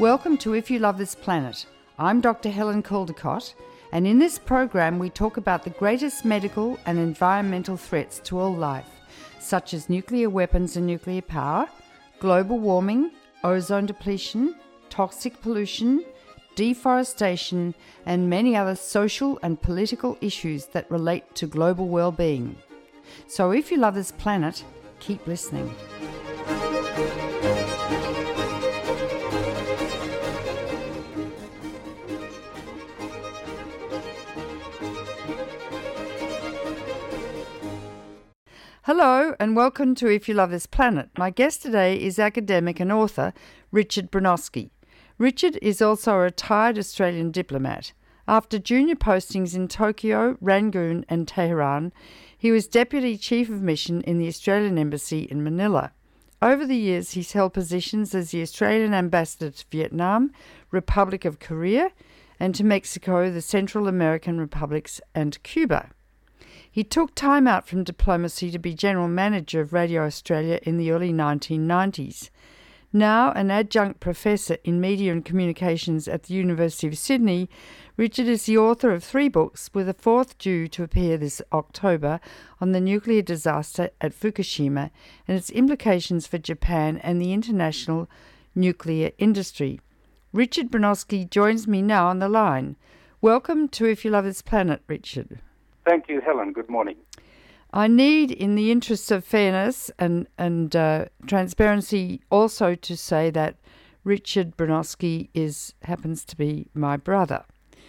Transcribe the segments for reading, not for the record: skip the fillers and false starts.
Welcome to If You Love This Planet. I'm Dr. Helen Caldicott, and in this program we talk about the greatest medical and environmental threats to all life, such as nuclear weapons and nuclear power, global warming, ozone depletion, toxic pollution, deforestation, and many other social and political issues that relate to global well-being. So if you love this planet, keep listening. Hello and welcome to If You Love This Planet. My guest today is academic and author Richard Broinowski. Richard is also a retired Australian diplomat. After junior postings in Tokyo, Rangoon and Tehran, he was Deputy Chief of Mission in the Australian Embassy in Manila. Over the years, he's held positions as the Australian Ambassador to Vietnam, Republic of Korea, and to Mexico, the Central American Republics, and Cuba. He took time out from diplomacy to be General Manager of Radio Australia in the early 1990s. Now an adjunct professor in media and communications at the University of Sydney, Richard is the author of 3 books, with a 4th due to appear this October, on the nuclear disaster at Fukushima and its implications for Japan and the international nuclear industry. Richard Broinowski joins me now on the line. Welcome to If You Love This Planet, Richard. Thank you, Helen. Good morning. I need, in the interests of fairness and transparency, also to say that Richard Broinowski happens to be my brother.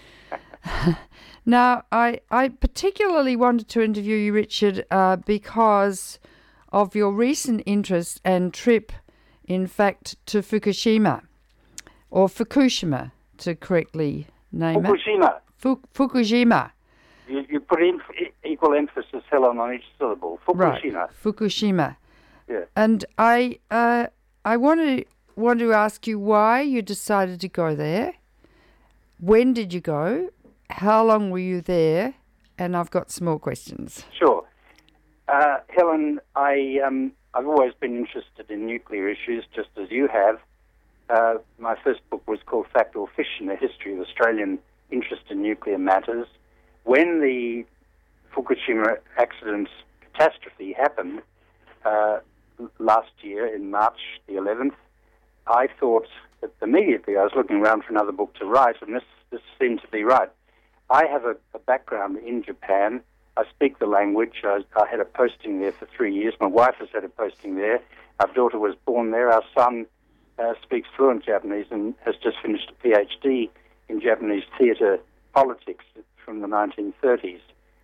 Now, I particularly wanted to interview you, Richard, because of your recent interest and trip, in fact, to Fukushima, or Fukushima, to correctly name Fukushima. it. Fukushima. You put in equal emphasis, Helen, on each syllable. Fukushima. Right. Fukushima. Yeah. And I want to ask you why you decided to go there. When did you go? How long were you there? And I've got some more questions. Sure. Helen, I've always been interested in nuclear issues, just as you have. My first book was called Fact or Fiction, A History of Australian Interest in Nuclear Matters. When the Fukushima accident catastrophe happened last year in March the 11th, I thought that immediately I was looking around for another book to write, and this seemed to be right. I have a background in Japan. I speak the language. I had a posting there for 3 years. My wife has had a posting there. Our daughter was born there. Our son speaks fluent Japanese and has just finished a PhD in Japanese theatre politics from the 1930s.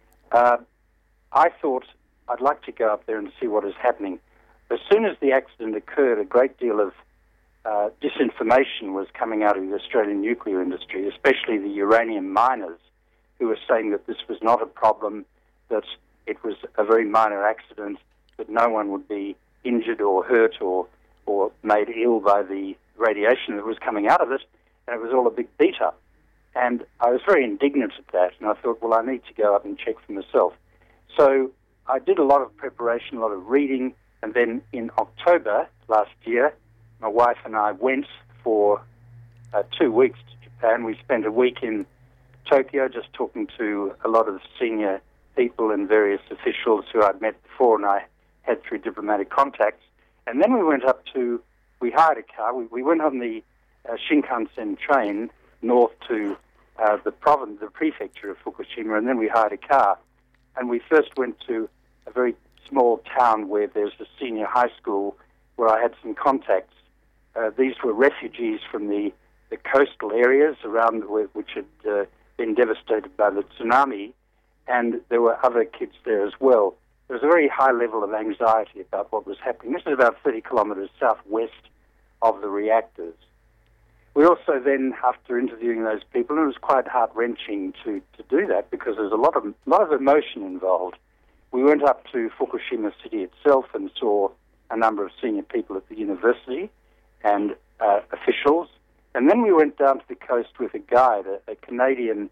I thought I'd like to go up there and see what is happening. As soon as the accident occurred, a great deal of disinformation was coming out of the Australian nuclear industry, especially the uranium miners, who were saying that this was not a problem, that it was a very minor accident, that no one would be injured or hurt or made ill by the radiation that was coming out of it, and it was all a big beat-up. And I was very indignant at that, and I thought, well, I need to go up and check for myself. So I did a lot of preparation, a lot of reading, and then in October last year, my wife and I went for 2 weeks to Japan. We spent a week in Tokyo just talking to a lot of senior people and various officials who I'd met before and I had through diplomatic contacts. And then we hired a car. We went on the Shinkansen train north to the prefecture of Fukushima, and then we hired a car. And we first went to a very small town where there's a senior high school where I had some contacts. These were refugees from the coastal areas around which had been devastated by the tsunami, and there were other kids there as well. There was a very high level of anxiety about what was happening. This is about 30 kilometres southwest of the reactors. We also then, after interviewing those people, and it was quite heart-wrenching to do that because there's a lot of emotion involved. We went up to Fukushima city itself and saw a number of senior people at the university and officials. And then we went down to the coast with a guide, a Canadian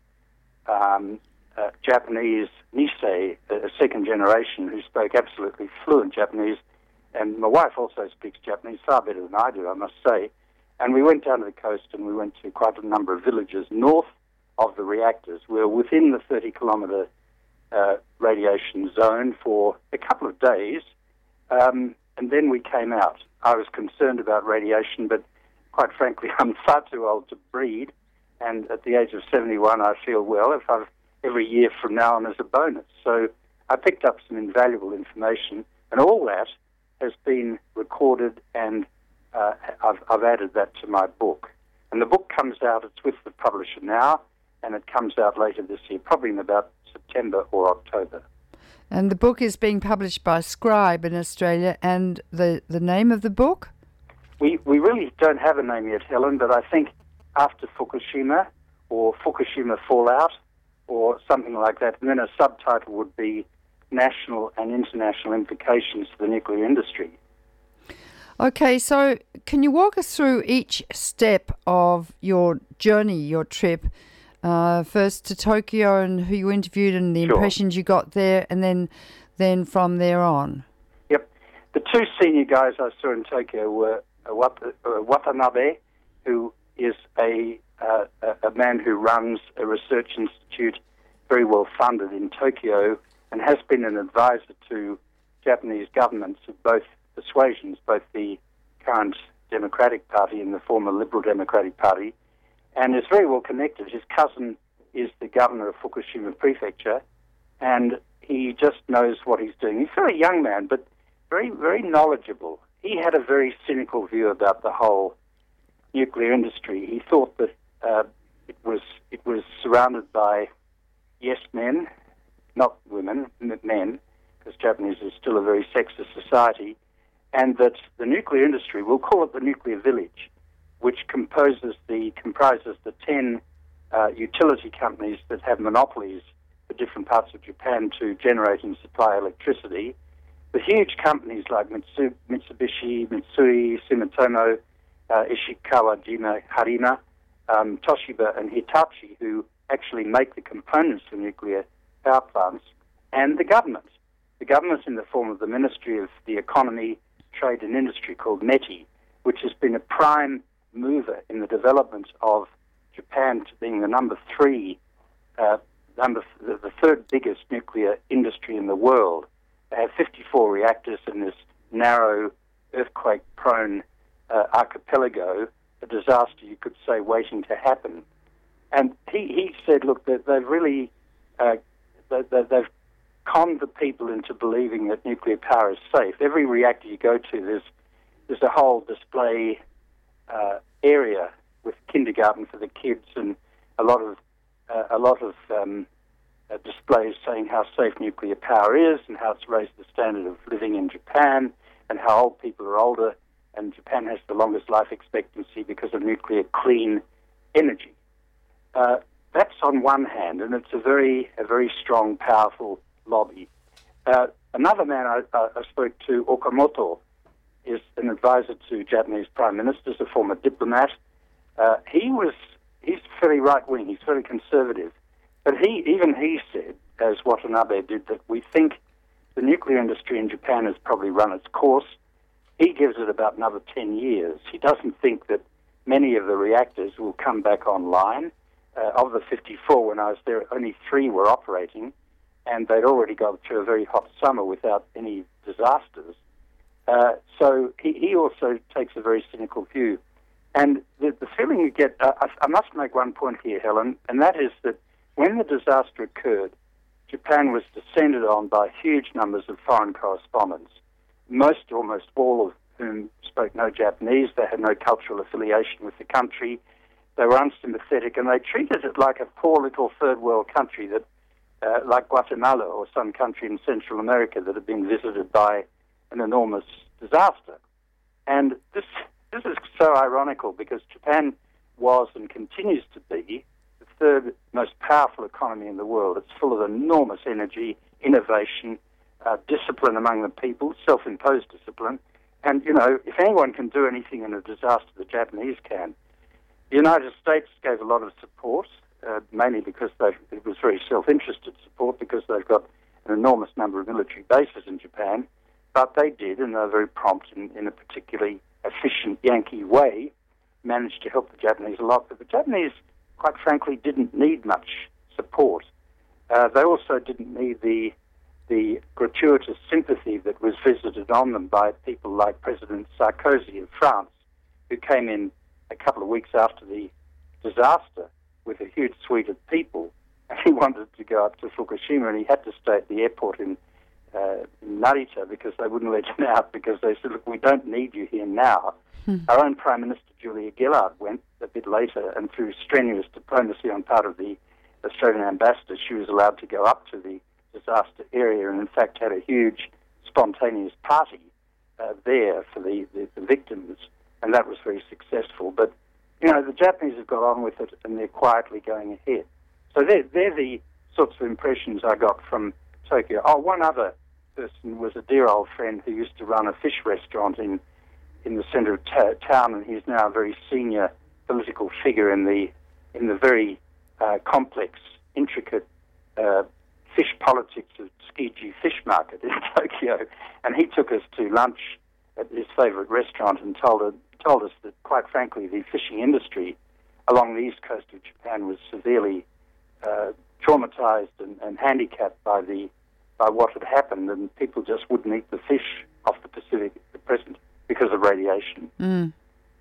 Japanese Nisei, a second generation, who spoke absolutely fluent Japanese. And my wife also speaks Japanese, far better than I do, I must say. And we went down to the coast and we went to quite a number of villages north of the reactors. We were within the 30-kilometre radiation zone for a couple of days, and then we came out. I was concerned about radiation, but quite frankly, I'm far too old to breed, and at the age of 71, I feel, well, if I've every year from now on as a bonus. So I picked up some invaluable information, and all that has been recorded, and I've added that to my book. And the book comes out, it's with the publisher now, and it comes out later this year, probably in about September or October. And the book is being published by Scribe in Australia, and the name of the book? We really don't have a name yet, Helen, but I think after Fukushima, or Fukushima Fallout, or something like that, and then a subtitle would be National and International Implications for the Nuclear Industry. Okay, so can you walk us through each step of your journey, your trip, first to Tokyo and who you interviewed and the impressions you got there, and then from there on? Yep. The two senior guys I saw in Tokyo were Watanabe, who is a man who runs a research institute very well funded in Tokyo and has been an advisor to Japanese governments of both persuasions, both the current Democratic Party and the former Liberal Democratic Party, and is very well connected. His cousin is the governor of Fukushima Prefecture, and he just knows what he's doing. He's a very young man, but very, very knowledgeable. He had a very cynical view about the whole nuclear industry. He thought that it was surrounded by yes men, not women, men, because Japanese is still a very sexist society, and that the nuclear industry, we'll call it the nuclear village, which comprises the 10 utility companies that have monopolies for different parts of Japan to generate and supply electricity. The huge companies like Mitsubishi, Mitsui, Sumitomo, Ishikawa, Jima, Harima, Toshiba, and Hitachi, who actually make the components for nuclear power plants, and the government. The government in the form of the Ministry of the Economy, Trade and Industry, called METI, which has been a prime mover in the development of Japan to being the the third biggest nuclear industry in the world. They have 54 reactors in this narrow, earthquake-prone archipelago, a disaster, you could say, waiting to happen. And he said, look, that they've really they've conned the people into believing that nuclear power is safe. Every reactor you go to, there's a whole display area with kindergarten for the kids and a lot of displays saying how safe nuclear power is and how it's raised the standard of living in Japan and how old people are older, and Japan has the longest life expectancy because of nuclear clean energy. That's on one hand, and it's a very strong, powerful lobby. Another man I spoke to, Okamoto, is an advisor to Japanese prime ministers, a former diplomat. He's fairly right-wing, he's very conservative. But he said, as Watanabe did, that we think the nuclear industry in Japan has probably run its course. He gives it about another 10 years. He doesn't think that many of the reactors will come back online. Of the 54, when I was there, only 3 were operating, and they'd already gone through a very hot summer without any disasters. So he also takes a very cynical view. And the feeling you get, I must make one point here, Helen, and that is that when the disaster occurred, Japan was descended on by huge numbers of foreign correspondents, almost all of whom spoke no Japanese. They had no cultural affiliation with the country. They were unsympathetic, and they treated it like a poor little third world country that, like Guatemala or some country in Central America that had been visited by an enormous disaster. And this is so ironical because Japan was and continues to be the third most powerful economy in the world. It's full of enormous energy, innovation, discipline among the people, self-imposed discipline. And, if anyone can do anything in a disaster, the Japanese can. The United States gave a lot of support, mainly because it was very self-interested support because they've got an enormous number of military bases in Japan. But they did, and they were very prompt in a particularly efficient Yankee way, managed to help the Japanese a lot, but the Japanese, quite frankly, didn't need much support. They also didn't need the gratuitous sympathy that was visited on them by people like President Sarkozy of France, who came in a couple of weeks after the disaster with a huge suite of people. And he wanted to go up to Fukushima, and he had to stay at the airport in Narita because they wouldn't let him out, because they said, look, we don't need you here now. Our own Prime Minister, Julia Gillard, went a bit later, and through strenuous diplomacy on part of the Australian ambassador, she was allowed to go up to the disaster area, and in fact had a huge spontaneous party there for the victims, and that was very successful. But, you know, the Japanese have got on with it, and they're quietly going ahead. So they're the sorts of impressions I got from Tokyo. Oh, one other person was a dear old friend who used to run a fish restaurant in the centre of town, and he's now a very senior political figure in the very complex, intricate fish politics of Tsukiji Fish Market in Tokyo. And he took us to lunch at his favourite restaurant and told us that, quite frankly, the fishing industry along the east coast of Japan was severely traumatized and handicapped by what had happened, and people just wouldn't eat the fish off the Pacific at the present because of radiation.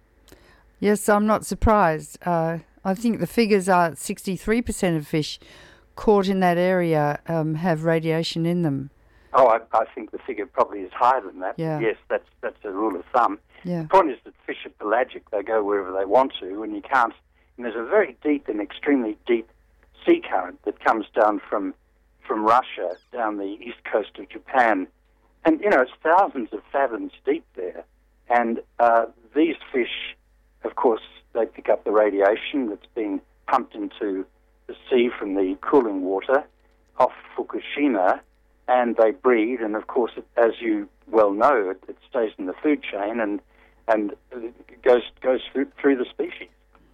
Yes, I'm not surprised. I think the figures are 63% of fish caught in that area have radiation in them. Oh, I think the figure probably is higher than that. Yeah. Yes, that's a rule of thumb. Yeah. The point is that fish are pelagic. They go wherever they want to, and you can't. And there's a very deep and extremely deep sea current that comes down from Russia down the east coast of Japan. And, you know, it's thousands of fathoms deep there. And these fish, of course, they pick up the radiation that's being pumped into the sea from the cooling water off Fukushima, and they breed. And, of course, as you well know, it stays in the food chain and it goes through the species.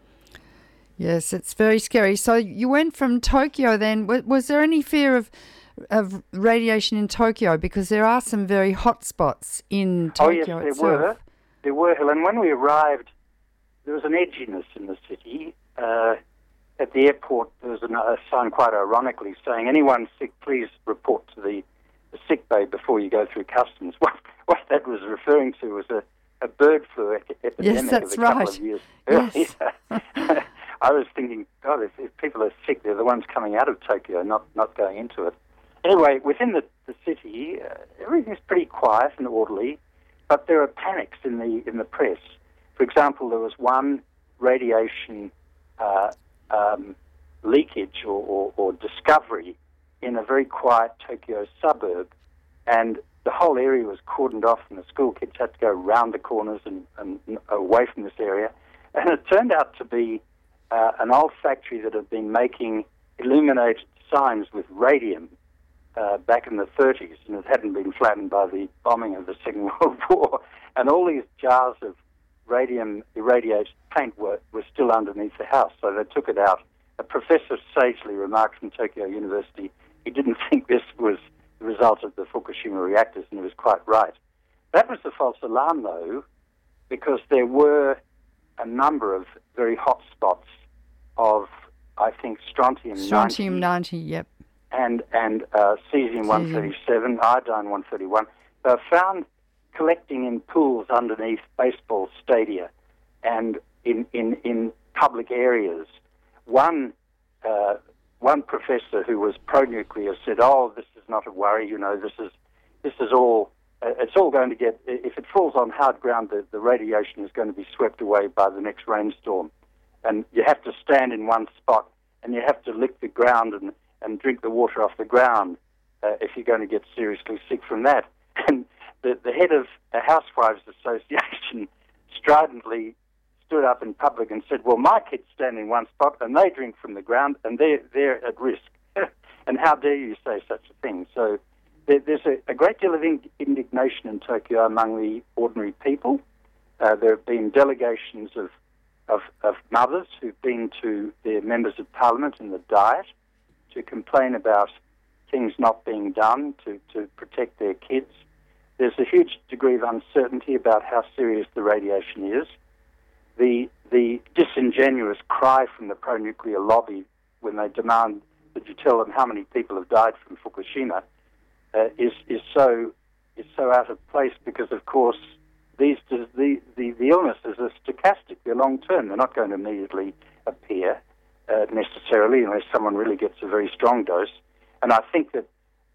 Yes, it's very scary. So you went from Tokyo then. Was there any fear of radiation in Tokyo? Because there are some very hot spots in Tokyo itself. There were, Helen. When we arrived, there was an edginess in the city. At the airport, there was a sign, quite ironically, saying, anyone sick, please report to the sick bay before you go through customs. What that was referring to was a bird flu epidemic of a couple of years earlier. Yes. I was thinking, God, if people are sick, they're the ones coming out of Tokyo, not going into it. Anyway, within the city, everything's pretty quiet and orderly, but there are panics in the press. For example, there was one radiation leakage or discovery in a very quiet Tokyo suburb, and the whole area was cordoned off, and the school kids had to go round the corners and away from this area. And it turned out to be an old factory that had been making illuminated signs with radium back in the 30s, and it hadn't been flattened by the bombing of the Second World War. And all these jars of radium-irradiated paint were still underneath the house, so they took it out. A professor sagely remarked from Tokyo University he didn't think this was the result of the Fukushima reactors, and he was quite right. That was the false alarm, though, because there were a number of very hot spots of, I think, strontium-90, yep, and cesium-137, iodine-131. They were found collecting in pools underneath baseball stadia and in public areas. One professor who was pro-nuclear said, "Oh, this is not a worry. You know, this is all. It's all going to get. If it falls on hard ground, the radiation is going to be swept away by the next rainstorm, and you have to stand in one spot, and you have to lick the ground and drink the water off the ground if you're going to get seriously sick from that." And the head of a housewives association stridently stood up in public and said, "Well, my kids stand in one spot and they drink from the ground and they're at risk. And how dare you say such a thing?" So there's a great deal of indignation in Tokyo among the ordinary people. There have been delegations of mothers who've been to their members of parliament in the Diet to complain about things not being done to protect their kids. There's a huge degree of uncertainty about how serious the radiation is. The the disingenuous cry from the pro-nuclear lobby when they demand that you tell them how many people have died from Fukushima is so out of place, because of course the illnesses are stochastic, they're long term, they're not going to immediately appear necessarily unless someone really gets a very strong dose. And I think that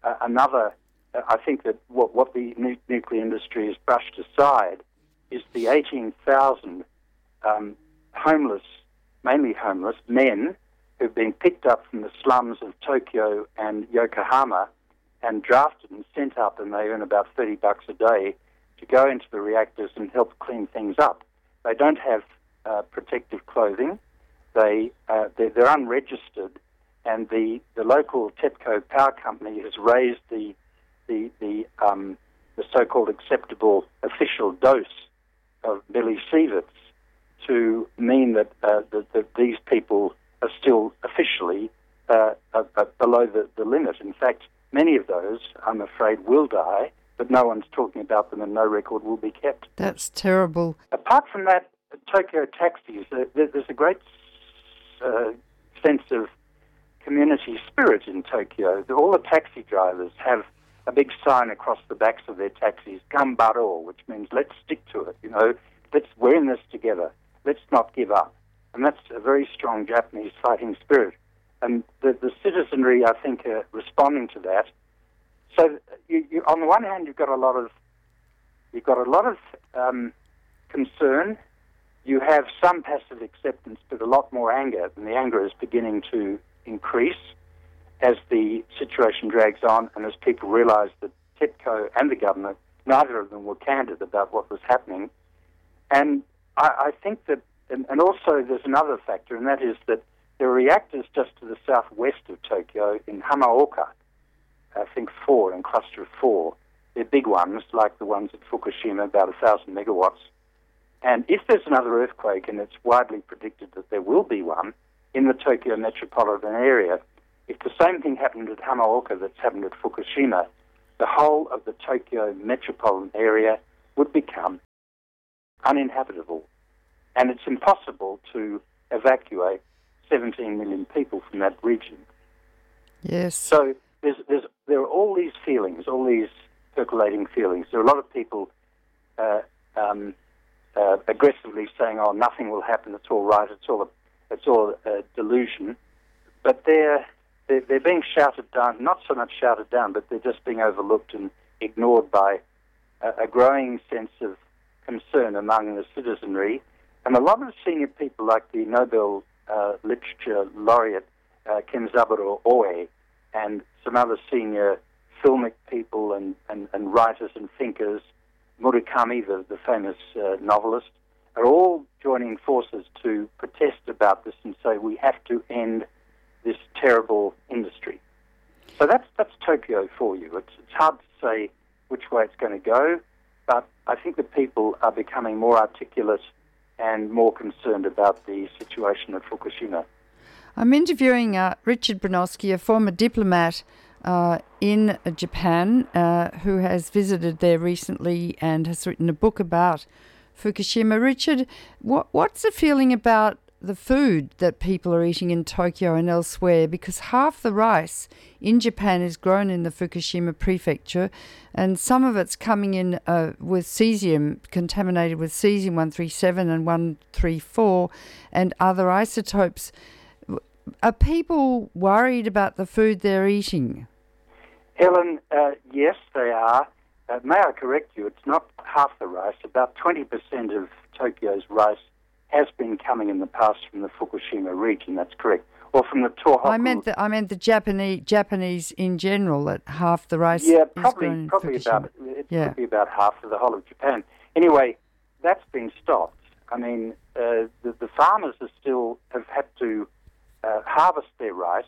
what the nuclear industry has brushed aside is the 18,000 homeless, mainly homeless men who've been picked up from the slums of Tokyo and Yokohama and drafted and sent up, and they earn about $30 a day to go into the reactors and help clean things up. They don't have protective clothing. They're unregistered, and the local TEPCO power company has raised the so-called acceptable official dose of millisieverts to mean that these people are still officially below the limit. In fact, many of those, I'm afraid, will die, but no one's talking about them and no record will be kept. That's terrible. Apart from that, Tokyo taxis, there's a great sense of community spirit in Tokyo. All the taxi drivers have a big sign across the backs of their taxis, Gambaro, which means let's stick to it, we're in this together, let's not give up. And that's a very strong Japanese fighting spirit. And the citizenry, I think, are responding to that. So, you on the one hand, you've got a lot of concern. You have some passive acceptance, but a lot more anger, and the anger is beginning to increase as the situation drags on, and as people realise that TEPCO and the government, neither of them were candid about what was happening. And I think that, and also there's another factor, and that is that there are reactors just to the southwest of Tokyo in Hamaoka, I think 4, in cluster of 4. They're big ones, like the ones at Fukushima, about 1,000 megawatts. And if there's another earthquake, and it's widely predicted that there will be one in the Tokyo metropolitan area, if the same thing happened at Hamaoka that's happened at Fukushima, the whole of the Tokyo metropolitan area would become uninhabitable. And it's impossible to evacuate 17 million people from that region. Yes. So there are all these feelings, all these percolating feelings. There are a lot of people aggressively saying, "Oh, nothing will happen. It's all right. It's all a delusion." But they're being shouted down. Not so much shouted down, but they're just being overlooked and ignored by a growing sense of concern among the citizenry. And a lot of senior people, like the Nobel Literature Laureate Kenzaburo Oe, and some other senior filmic people and writers and thinkers, Murakami, the famous novelist, are all joining forces to protest about this and say we have to end this terrible industry. So that's Tokyo for you. It's hard to say which way it's going to go, but I think the people are becoming more articulate and more concerned about the situation at Fukushima. I'm interviewing Richard Bronowski, a former diplomat in Japan, who has visited there recently and has written a book about Fukushima. Richard, what's the feeling about the food that people are eating in Tokyo and elsewhere? Because half the rice in Japan is grown in the Fukushima prefecture, and some of it's coming in with cesium, contaminated with cesium-137 and 134 and other isotopes. Are people worried about the food they're eating? Helen, yes, they are. May I correct you? It's not half the rice. About 20% of Tokyo's rice has been coming in the past from the Fukushima region. That's correct. Or from the Tohoku. I meant the Japanese in general. That half the rice. Yeah, is probably grown in could be about half of the whole of Japan. Anyway, that's been stopped. I mean, the farmers have had to harvest their rice,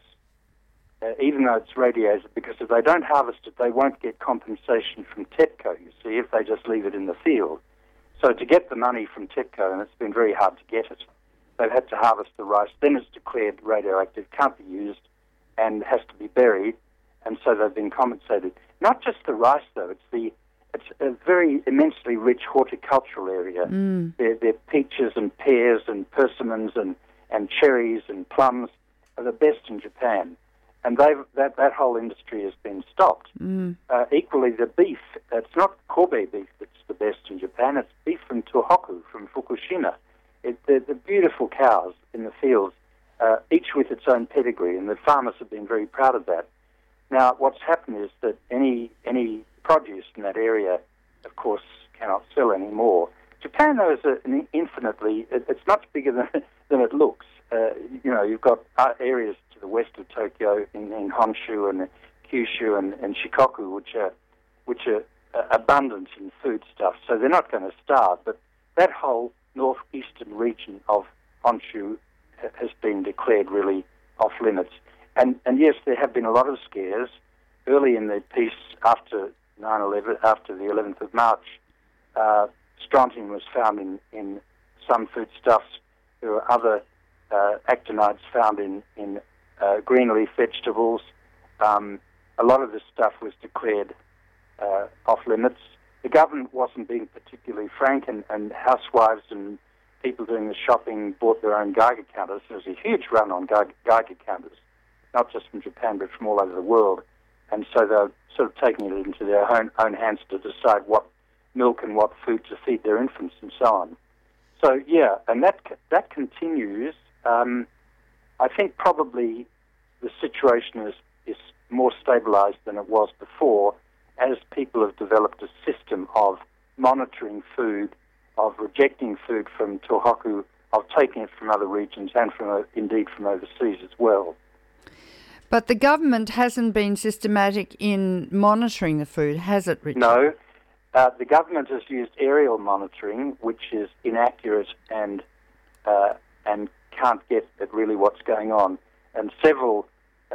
even though it's radiated, because if they don't harvest it, they won't get compensation from TEPCO, you see, if they just leave it in the field. So to get the money from TEPCO, and it's been very hard to get it, they've had to harvest the rice. Then it's declared radioactive, can't be used, and has to be buried, and so they've been compensated. Not just the rice, though, it's it's a very immensely rich horticultural area. There are peaches and pears and persimmons and cherries and plums are the best in Japan. And that whole industry has been stopped. Equally, the beef, it's not Kobe beef that's the best in Japan, it's beef from Tohoku, from Fukushima. The beautiful cows in the fields, each with its own pedigree, and the farmers have been very proud of that. Now, what's happened is that any produce in that area, of course, cannot sell anymore. Japan, though, is an infinitely, it's much bigger than it looks. You've got areas to the west of Tokyo, in Honshu and Kyushu and Shikoku, which are abundant in foodstuffs, so they're not going to starve. But that whole northeastern region of Honshu has been declared really off limits. And yes, there have been a lot of scares. Early in the peace after 9/11, after the 11th of March, strontium was found in some foodstuffs. There were other actinides found in green leaf vegetables. A lot of this stuff was declared off limits. The government wasn't being particularly frank, and housewives and people doing the shopping bought their own Geiger counters. There was a huge run on Geiger counters, not just from Japan but from all over the world. And so they're sort of taking it into their own hands to decide what milk and what food to feed their infants and so on. So, yeah, and that continues. I think probably the situation is more stabilized than it was before, as people have developed a system of monitoring food, of rejecting food from Tohoku, of taking it from other regions and indeed from overseas as well. But the government hasn't been systematic in monitoring the food, has it, Richard? No. The government has used aerial monitoring, which is inaccurate and can't get at really what's going on. And several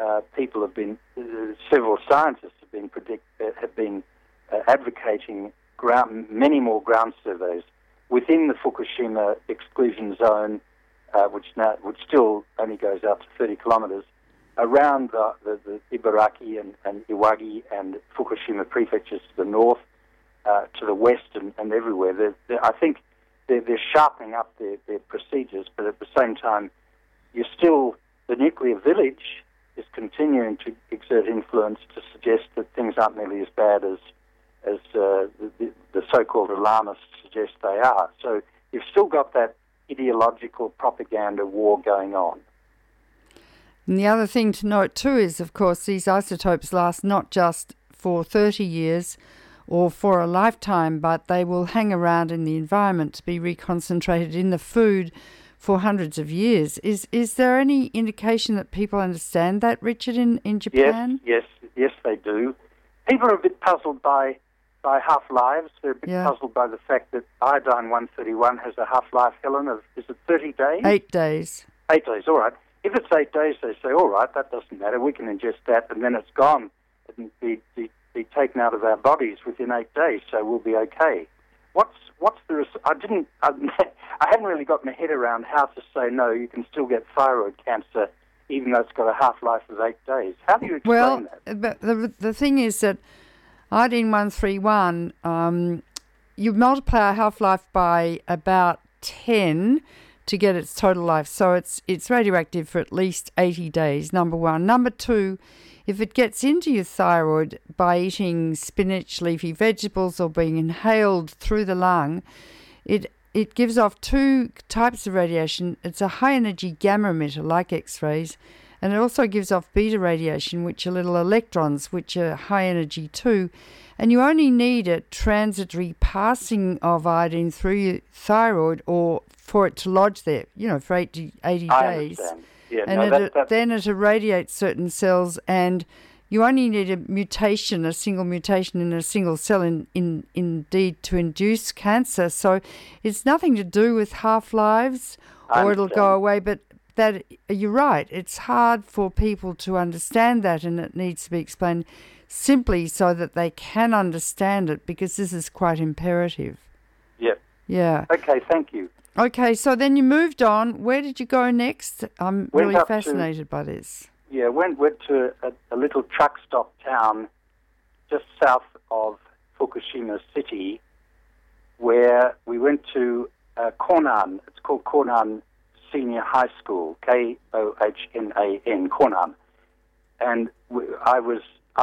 several scientists have been advocating many more ground surveys within the Fukushima exclusion zone, which still only goes out to 30 kilometres, around the Ibaraki and Iwagi and Fukushima prefectures to the north, to the west and everywhere. I think they're sharpening up their procedures, but at the same time, the nuclear village is continuing to exert influence to suggest that things aren't nearly as bad as the so-called alarmists suggest they are. So you've still got that ideological propaganda war going on. And the other thing to note too is, of course, these isotopes last not just for 30 years or for a lifetime, but they will hang around in the environment to be reconcentrated in the food for hundreds of years. Is there any indication that people understand that, Richard, in Japan? Yes, they do. People are a bit puzzled by half-lives. They're a bit puzzled by the fact that iodine-131 has a half-life, Helen, of, is it 30 days? 8 days. 8 days, all right. If it's 8 days, they say, all right, that doesn't matter. We can ingest that, and then it's gone and be taken out of our bodies within 8 days, so we'll be okay. What's the? I haven't really got my head around how to say no. You can still get thyroid cancer, even though it's got a half-life of 8 days. How do you explain that? But the thing is that iodine-131, you multiply a half-life by about 10 to get its total life. So it's radioactive for at least 80 days, number one. Number two, if it gets into your thyroid by eating spinach, leafy vegetables, or being inhaled through the lung, it gives off two types of radiation. It's a high-energy gamma emitter, like X-rays, and it also gives off beta radiation, which are little electrons, which are high-energy too. And you only need a transitory passing of iodine through your thyroid or for it to lodge there, for 80 days. Understand. Yeah, and then it irradiates certain cells, and you only need a single mutation in a single cell indeed to induce cancer. So it's nothing to do with half-lives or it'll go away, but that you're right. It's hard for people to understand that, and it needs to be explained simply so that they can understand it, because this is quite imperative. Yep. Yeah. Okay, thank you. Okay, so then you moved on. Where did you go next? I'm really fascinated by this. Yeah, went to a little truck stop town just south of Fukushima City, where we went to Konan. It's called Konan Senior High School, Kohnan, Konan. And I was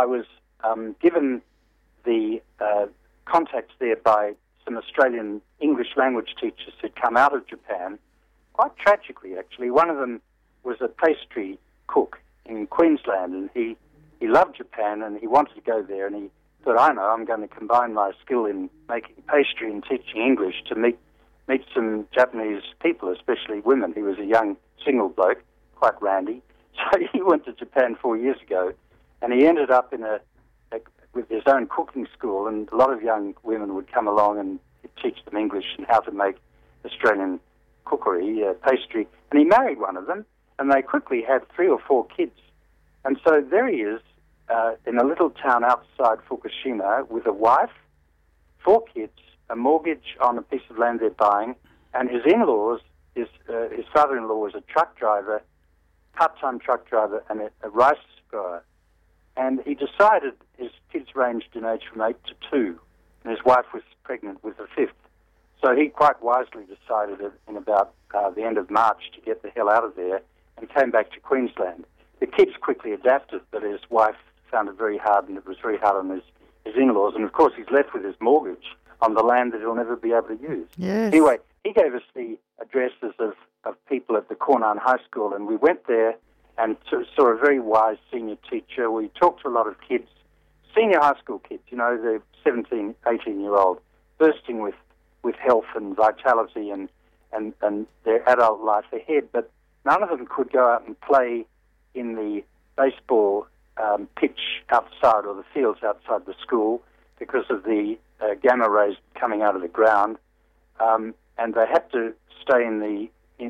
given the contacts there by some Australian English language teachers who'd come out of Japan, quite tragically actually. One of them was a pastry cook in Queensland, and he loved Japan and he wanted to go there, and he thought, I know, I'm going to combine my skill in making pastry and teaching English to meet some Japanese people, especially women. He was a young single bloke, quite randy. So he went to Japan 4 years ago, and he ended up with his own cooking school, and a lot of young women would come along and he'd teach them English and how to make Australian cookery, pastry. And he married one of them, and they quickly had 3 or 4 kids. And so there he is in a little town outside Fukushima with a wife, 4 kids, a mortgage on a piece of land they're buying, and his in-laws, his father-in-law was a truck driver, part-time truck driver, and a rice grower. And he decided his kids ranged in age from 8 to 2, and his wife was pregnant with the 5th. So he quite wisely decided in about the end of March to get the hell out of there and came back to Queensland. The kids quickly adapted, but his wife found it very hard, and it was very hard on his in-laws. And, of course, he's left with his mortgage on the land that he'll never be able to use. Yes. Anyway, he gave us the addresses of people at the Konan High School, and we went there and saw a very wise senior teacher. We talked to a lot of kids, senior high school kids, they're 17, 18-year-old, bursting with health and vitality and their adult life ahead, but none of them could go out and play in the baseball pitch outside or the fields outside the school because of the gamma rays coming out of the ground, and they had to stay in the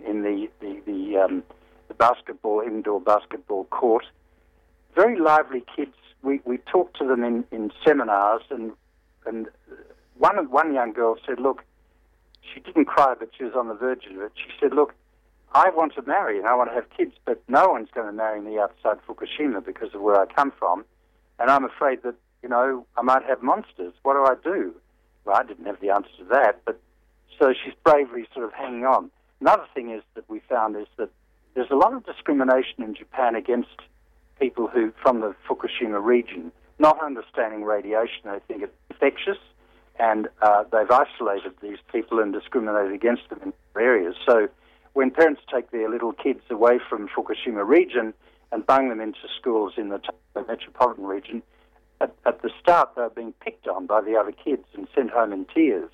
indoor basketball court. Very lively kids. We talked to them in seminars, and one young girl said, look, she didn't cry, but she was on the verge of it. She said, look, I want to marry and I want to have kids, but no one's going to marry me outside Fukushima because of where I come from, and I'm afraid that, I might have monsters. What do I do? Well, I didn't have the answer to that, but so she's bravely sort of hanging on. Another thing is that we found is that there's a lot of discrimination in Japan against people who from the Fukushima region, not understanding radiation. They think it's infectious, and they've isolated these people and discriminated against them in areas. So when parents take their little kids away from Fukushima region and bung them into schools in the metropolitan region, at the start they're being picked on by the other kids and sent home in tears.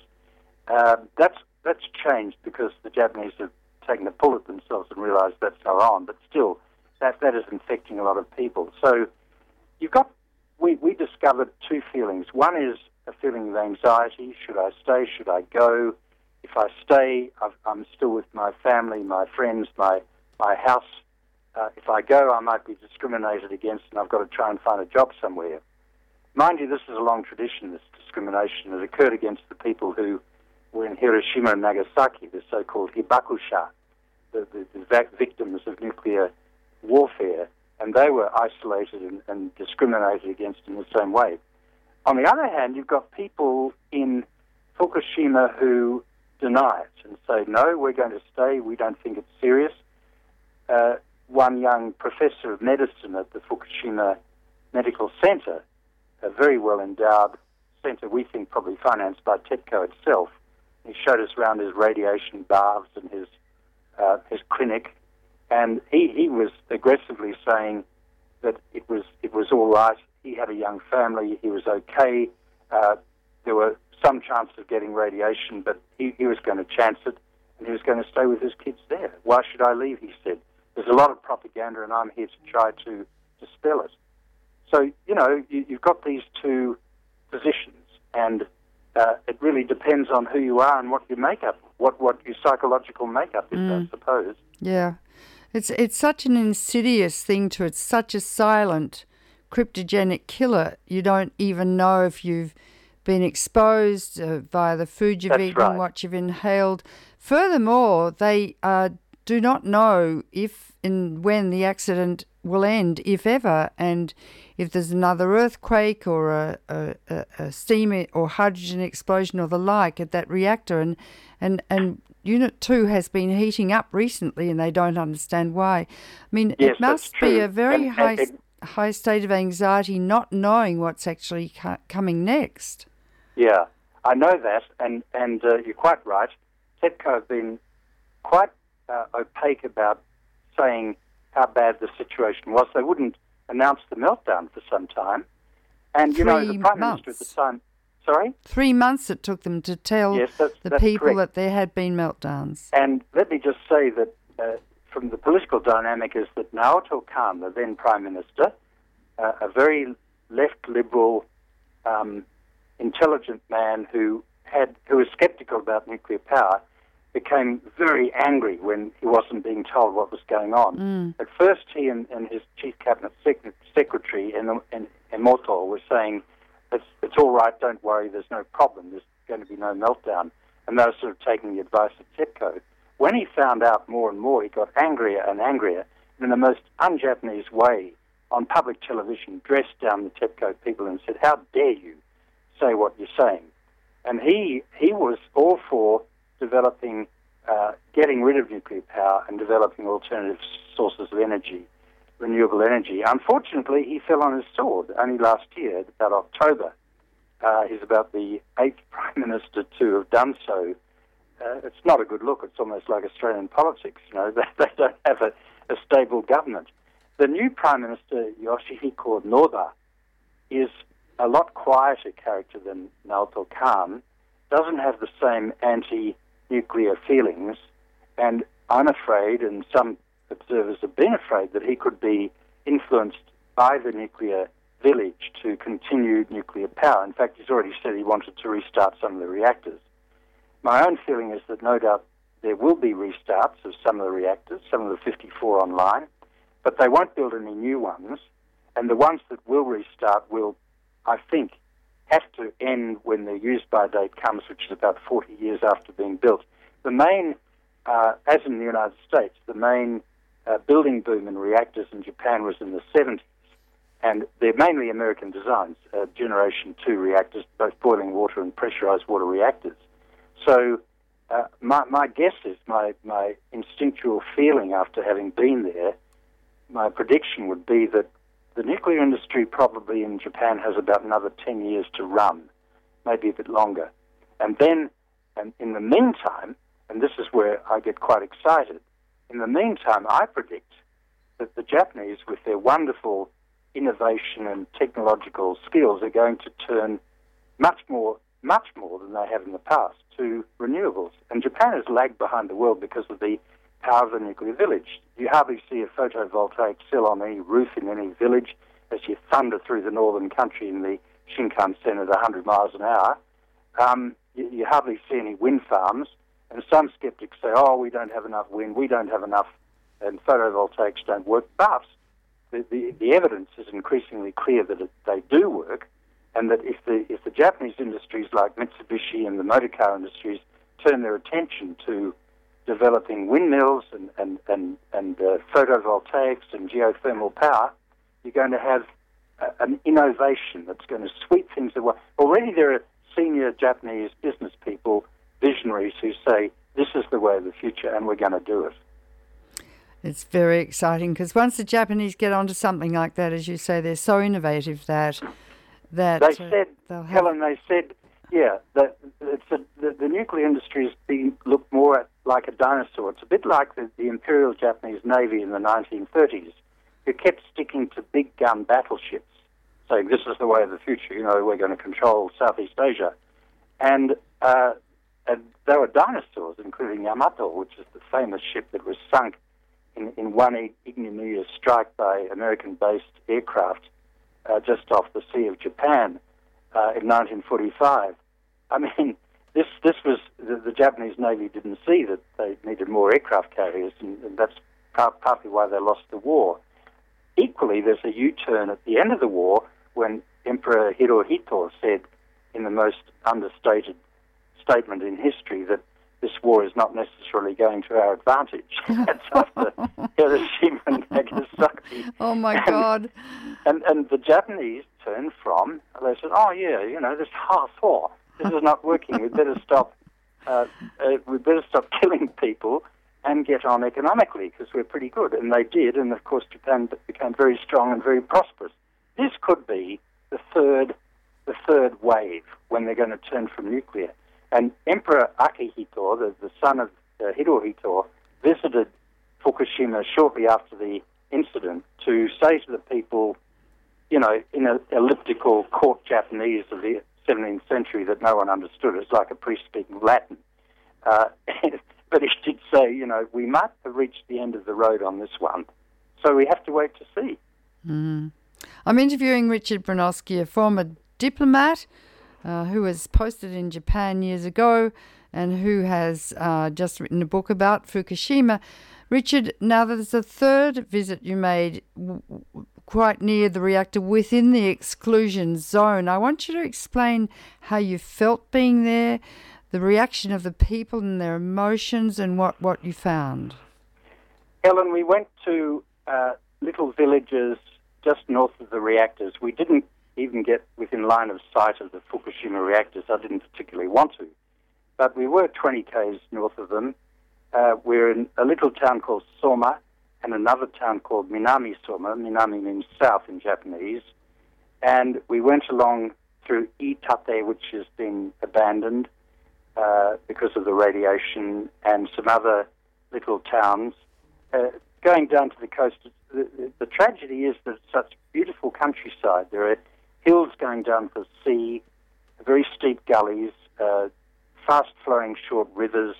That's changed because the Japanese have taken a pull at themselves and realised that's how on, but still that is infecting a lot of people. So we discovered 2 feelings. One is a feeling of anxiety. Should I stay? Should I go? If I stay, I'm still with my family, my friends, my house. If I go, I might be discriminated against, and I've got to try and find a job somewhere. Mind you, this is a long tradition, this discrimination. It occurred against the people who were in Hiroshima and Nagasaki, the so-called hibakusha, the victims of nuclear warfare, and they were isolated and discriminated against in the same way. On the other hand, you've got people in Fukushima who deny it and say, no, we're going to stay, we don't think it's serious. One young professor of medicine at the Fukushima Medical Center, a very well-endowed center, we think probably financed by TEPCO itself, he showed us around his radiation baths and his clinic, and he was aggressively saying that it was all right. He had a young family. He was okay. There were some chances of getting radiation, but he was going to chance it, and he was going to stay with his kids there. Why should I leave, he said. There's a lot of propaganda, and I'm here to try to dispel it. So, you've got these 2 positions, and it really depends on who you are and what your makeup, what your psychological makeup is, I suppose. Yeah. It's such an insidious thing it's such a silent, cryptogenic killer. You don't even know if you've been exposed via the food you've eaten, what you've inhaled. Furthermore, they do not know if and when the accident will end, if ever, and if there's another earthquake or a steam or hydrogen explosion or the like at that reactor. And Unit 2 has been heating up recently, and they don't understand why. I mean, Yes, it must be a very high state of anxiety not knowing what's actually coming next. Yeah, I know that, and you're quite right. TEPCO have been quite opaque about saying how bad the situation was. They wouldn't announce the meltdown for some time. And, you know, the Prime Minister at the time... Sorry? 3 months it took them to tell the people correct. That there had been meltdowns. And let me just say that from the political dynamic is that Naoto Kan, the then Prime Minister, a very left-liberal, intelligent man who was sceptical about nuclear power, became very angry when he wasn't being told what was going on. At first, he and his chief cabinet secretary, Emoto, were saying, it's all right, don't worry, there's no problem, there's going to be no meltdown. And they were sort of taking the advice of TEPCO. When he found out more and more, he got angrier and angrier, and in the most un-Japanese way, on public television, dressed down the TEPCO people and said, how dare you say what you're saying? And he was all for developing, getting rid of nuclear power and developing alternative sources of energy, renewable energy. Unfortunately, he fell on his sword only last year, about October. He's about the 8th Prime Minister to have done so. It's not a good look. It's almost like Australian politics. You know, they don't have a stable government. The new Prime Minister, Yoshihiko Noda, is a lot quieter character than Naoto Kan, doesn't have the same anti-nuclear feelings, and I'm afraid, and some observers have been afraid, that he could be influenced by the nuclear village to continue nuclear power. In fact, he's already said he wanted to restart some of the reactors. My own feeling is that no doubt there will be restarts of some of the reactors, some of the 54 online, but they won't build any new ones, and the ones that will restart will, I think, have to end when their use-by date comes, which is about 40 years after being built. The main, as in the United States, the main building boom in reactors in Japan was in the 70s, and they're mainly American designs, Generation 2 reactors, both boiling water and pressurized water reactors. So my guess is, my instinctual feeling after having been there, my prediction would be that the nuclear industry probably in Japan has about another 10 years to run, maybe a bit longer. And then, and in the meantime, and this is where I get quite excited, in the meantime, I predict that the Japanese, with their wonderful innovation and technological skills, are going to turn much more than they have in the past to renewables. And Japan has lagged behind the world because of the power of the nuclear village. You hardly see a photovoltaic cell on any roof in any village as you thunder through the northern country in the Shinkansen at 100 miles an hour. You hardly see any wind farms, and some skeptics say, oh, we don't have enough wind, we don't have enough, and photovoltaics don't work. But the evidence is increasingly clear that they do work, and that if the Japanese industries like Mitsubishi and the motor car industries turn their attention to developing windmills and photovoltaics and geothermal power, you're going to have an innovation that's going to sweep things away. Already there are senior Japanese business people, visionaries, who say, this is the way of the future and we're going to do it. It's very exciting because once the Japanese get onto something like that, as you say, they're so innovative that they said, Helen, they said, yeah, that the nuclear industry is being looked more like a dinosaur. It's a bit like the Imperial Japanese Navy in the 1930s, who kept sticking to big gun battleships, saying this is the way of the future, you know, we're going to control Southeast Asia. And they were dinosaurs, including Yamato, which is the famous ship that was sunk in one ignominious strike by American-based aircraft just off the Sea of Japan in 1945. I mean, this was the Japanese Navy didn't see that they needed more aircraft carriers, and that's partly why they lost the war. Equally, there's a U-turn at the end of the war when Emperor Hirohito said, in the most understated statement in history, that this war is not necessarily going to our advantage. That's after Hiroshima and Nagasaki. Oh, my God. And the Japanese turned from, they said, oh, yeah, this war, this is not working. We'd better stop killing people and get on economically because we're pretty good. And they did, and of course Japan became very strong and very prosperous. This could be the third wave when they're going to turn from nuclear. And Emperor Akihito, the son of Hirohito, visited Fukushima shortly after the incident to say to the people, in an elliptical court Japanese of the 17th century that no one understood. It's like a priest speaking Latin. But he did say, we might have reached the end of the road on this one, so we have to wait to see. Mm. I'm interviewing Richard Broinowski, a former diplomat who was posted in Japan years ago and who has just written a book about Fukushima. Richard, now there's a third visit you made quite near the reactor within the exclusion zone. I want you to explain how you felt being there, the reaction of the people and their emotions, and what you found. Helen, we went to little villages just north of the reactors. We didn't even get within line of sight of the Fukushima reactors. I didn't particularly want to. But we were 20 k's north of them. We're in a little town called Soma and another town called Minami Soma. Minami means south in Japanese. And we went along through Iitate, which has been abandoned because of the radiation, and some other little towns. Going down to the coast, the tragedy is that it's such beautiful countryside. There are hills going down to the sea, very steep gullies, fast-flowing short rivers,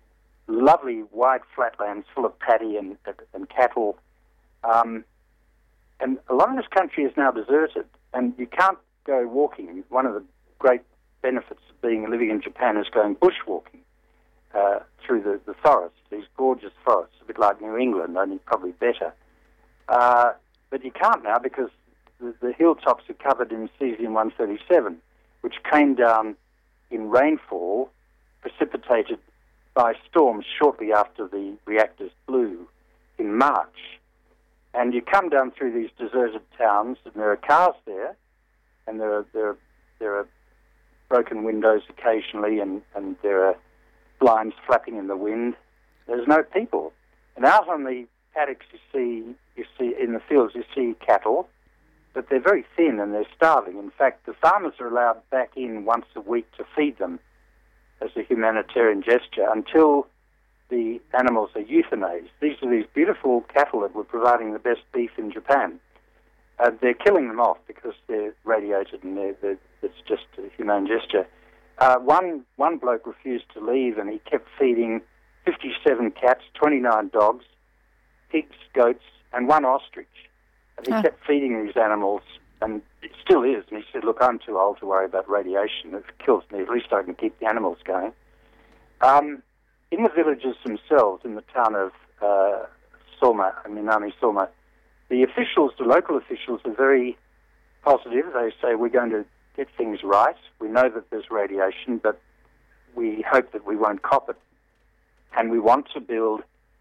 lovely wide flatlands full of paddy and cattle. And a lot of this country is now deserted, and you can't go walking. One of the great benefits of living in Japan is going bushwalking through the forests, these gorgeous forests, a bit like New England, only probably better. But you can't now because the hilltops are covered in cesium-137, which came down in rainfall precipitated by storms shortly after the reactors blew in March. And you come down through these deserted towns, and there are cars there, and there are broken windows occasionally, and there are blinds flapping in the wind. There's no people. And out on the paddocks you see in the fields, you see cattle, but they're very thin and they're starving. In fact, the farmers are allowed back in once a week to feed them as a humanitarian gesture until the animals are euthanized. These are these beautiful cattle that were providing the best beef in Japan. They're killing them off because they're radiated and it's just a humane gesture. One bloke refused to leave, and he kept feeding 57 cats, 29 dogs, pigs, goats, and one ostrich. And he kept feeding these animals, and it still is. And he said, look, I'm too old to worry about radiation. If it kills me, at least I can keep the animals going. In the villages themselves, in the town of Soma, Minami Soma, the local officials are very positive. They say, we're going to get things right. We know that there's radiation, but we hope that we won't cop it. And we want to build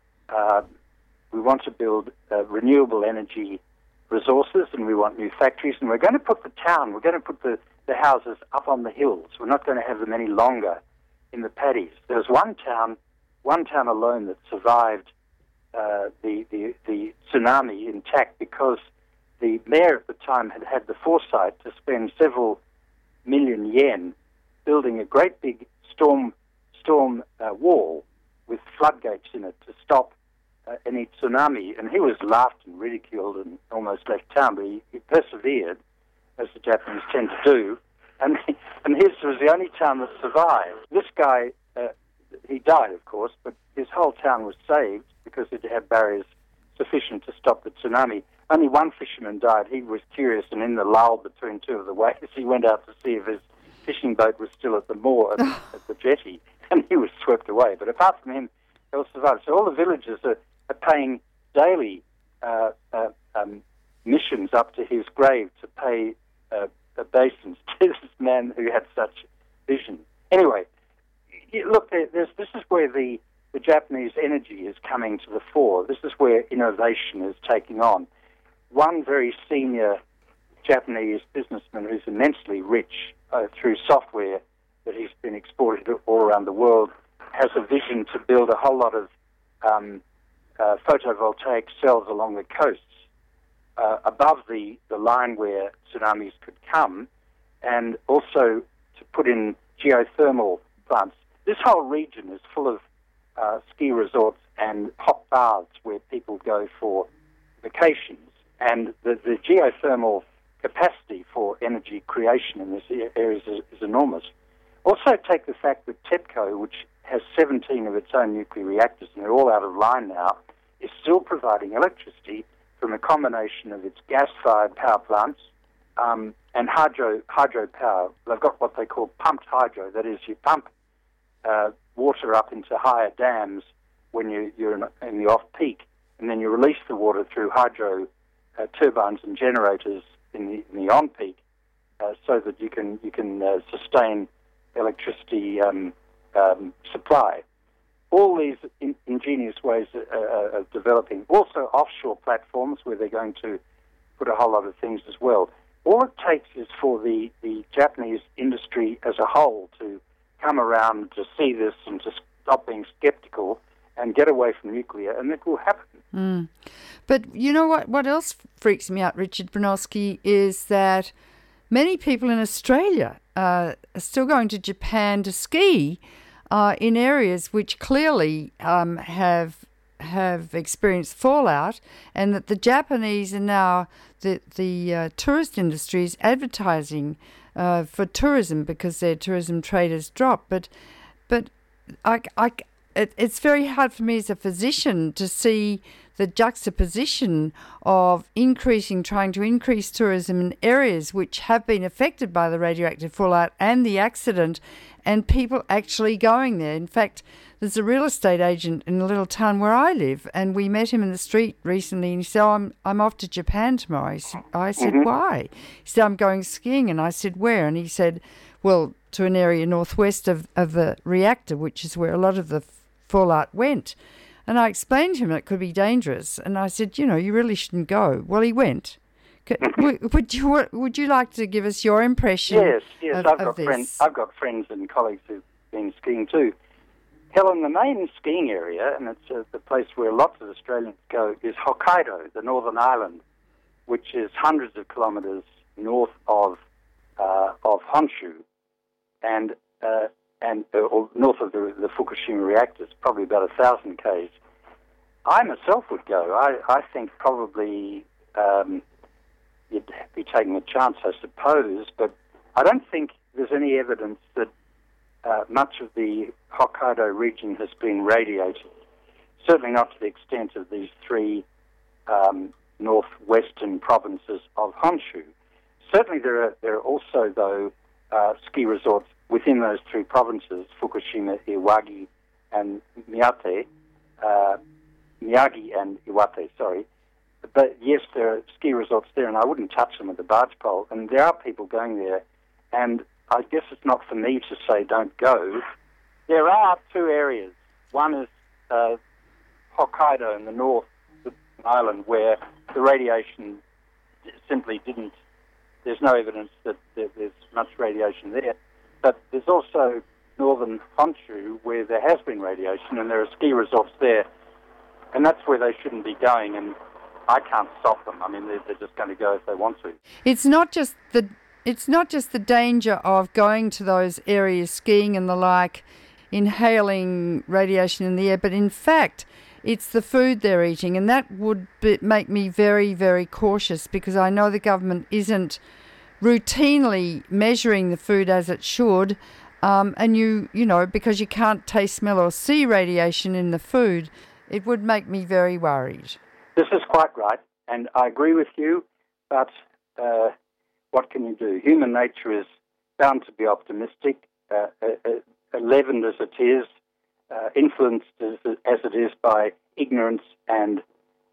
renewable energy resources, and we want new factories, and we're going to put the houses up on the hills. We're not going to have them any longer in the paddies. There's one town alone that survived the tsunami intact because the mayor at the time had the foresight to spend several million yen building a great big storm wall with floodgates in it to stop any tsunami. And he was laughed and ridiculed and almost left town, but he persevered, as the Japanese tend to do. And his was the only town that survived. This guy, he died, of course, but his whole town was saved because it had barriers sufficient to stop the tsunami. Only one fisherman died. He was curious, and in the lull between two of the waves, he went out to see if his fishing boat was still at the moor, at the jetty, and he was swept away. But apart from him, they all survived. So all the villagers are paying daily missions up to his grave to pay obeisance to this man who had such vision. Anyway, look, this is where the Japanese energy is coming to the fore. This is where innovation is taking on. One very senior Japanese businessman who's immensely rich through software that he's been exported all around the world has a vision to build a whole lot of photovoltaic cells along the coasts above the line where tsunamis could come, and also to put in geothermal plants. This whole region is full of ski resorts and hot baths where people go for vacations, and the geothermal capacity for energy creation in this area is enormous. Also take the fact that TEPCO, which has 17 of its own nuclear reactors, and they're all out of line now, is still providing electricity from a combination of its gas-fired power plants and hydropower. They've got what they call pumped hydro. That is, you pump water up into higher dams when you're in the off-peak, and then you release the water through hydro turbines and generators in the on-peak, so that you can sustain electricity supply. All these ingenious ways of developing. Also offshore platforms where they're going to put a whole lot of things as well. All it takes is for the Japanese industry as a whole to come around to see this and to stop being skeptical and get away from nuclear, and it will happen. Mm. But you know what else freaks me out, Richard Bronowski, is that many people in Australia are still going to Japan to ski in areas which clearly have experienced fallout, and that the Japanese are now, the tourist industry is advertising for tourism because their tourism trade has dropped. But it's very hard for me as a physician to see the juxtaposition of trying to increase tourism in areas which have been affected by the radioactive fallout and the accident, and people actually going there. In fact, there's a real estate agent in a little town where I live, and we met him in the street recently, and he said, I'm off to Japan tomorrow. I said, why? He said, I'm going skiing. And I said, where? And he said, well, to an area northwest of the reactor, which is where a lot of the fallout went. And I explained to him it could be dangerous. And I said, you really shouldn't go. Well, he went. Would you like to give us your impression? Yes. Of this? I've got friends and colleagues who've been skiing too. Helen, the main skiing area, and it's the place where lots of Australians go, is Hokkaido, the northern island, which is hundreds of kilometres north of Honshu, or north of the Fukushima reactors, probably about 1,000 k's. I myself would go. I think probably you'd be taking a chance, I suppose, but I don't think there's any evidence that much of the Hokkaido region has been radiated. Certainly not to the extent of these three northwestern provinces of Honshu. Certainly there are also, though, ski resorts within those three provinces, Fukushima, Miyagi and Iwate, sorry. But yes, there are ski resorts there, and I wouldn't touch them with a barge pole. And there are people going there, and I guess it's not for me to say don't go. There are two areas. One is Hokkaido in the north of the island, where the radiation simply didn't. There's no evidence that there's much radiation there. But there's also northern Honshu, where there has been radiation, and there are ski resorts there, and that's where they shouldn't be going. And I can't stop them. I mean, they're just going to go if they want to. It's not just the danger of going to those areas, skiing and the like, inhaling radiation in the air, but in fact, it's the food they're eating, and that would make me very, very cautious, because I know the government isn't routinely measuring the food as it should, and because you can't taste, smell or see radiation in the food, it would make me very worried. This is quite right, and I agree with you, but what can you do? Human nature is bound to be optimistic, leavened as it is, influenced as it is by ignorance and,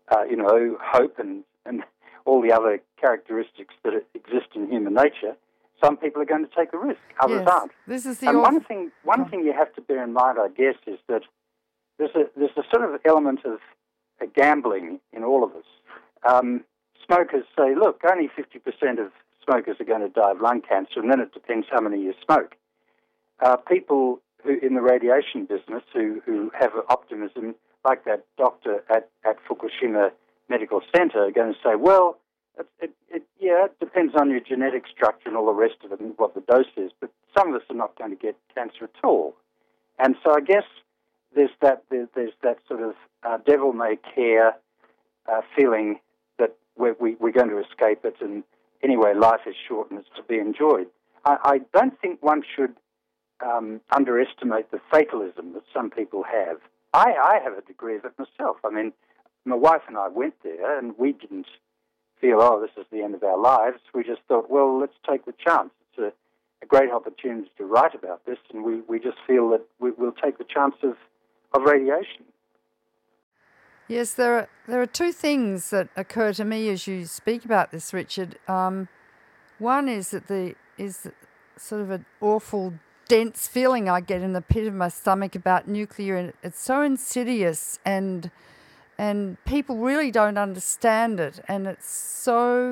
hope and all the other characteristics that exist in human nature. some people are going to take the risk, others aren't. This is and one thing you have to bear in mind, I guess, is that there's a sort of element of gambling in all of us. Smokers say, look, only 50% of smokers are going to die of lung cancer, and then it depends how many you smoke. People who in the radiation business who have optimism, like that doctor at Fukushima Medical Center, are going to say, well, it depends on your genetic structure and all the rest of it and what the dose is, but some of us are not going to get cancer at all. And so I guess there's that sort of devil-may-care feeling that we're going to escape it, and anyway, life is short and it's to be enjoyed. I don't think one should underestimate the fatalism that some people have. I have a degree of it myself. I mean, my wife and I went there, and we didn't feel, oh, this is the end of our lives. We just thought, well, let's take the chance. It's a great opportunity to write about this, and we just feel that we'll take the chance of radiation. Yes, there are two things that occur to me as you speak about this, Richard. One is that is sort of an awful dense feeling I get in the pit of my stomach about nuclear, and it's so insidious, and people really don't understand it, and it's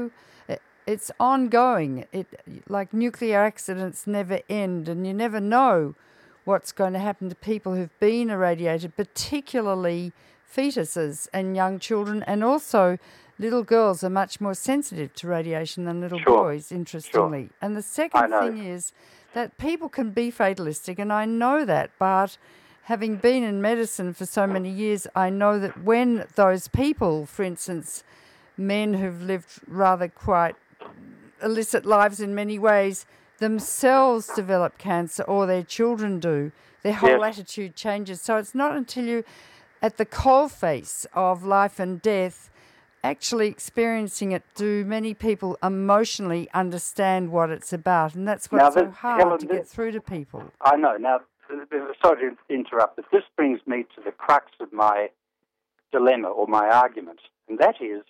ongoing. Like nuclear accidents never end, and you never know what's going to happen to people who've been irradiated, particularly fetuses and young children, and also little girls are much more sensitive to radiation than little boys, interestingly. Sure. And the second thing is that people can be fatalistic, and I know that, but having been in medicine for so many years, I know that when those people, for instance, men who've lived rather quite illicit lives in many ways, themselves develop cancer or their children do, their whole attitude changes. So it's not until you're at the coalface of life and death, actually experiencing it, do many people emotionally understand what it's about. And that's what's so hard to get through to people. I know. Now, sorry to interrupt, but this brings me to the crux of my dilemma or my argument, and that is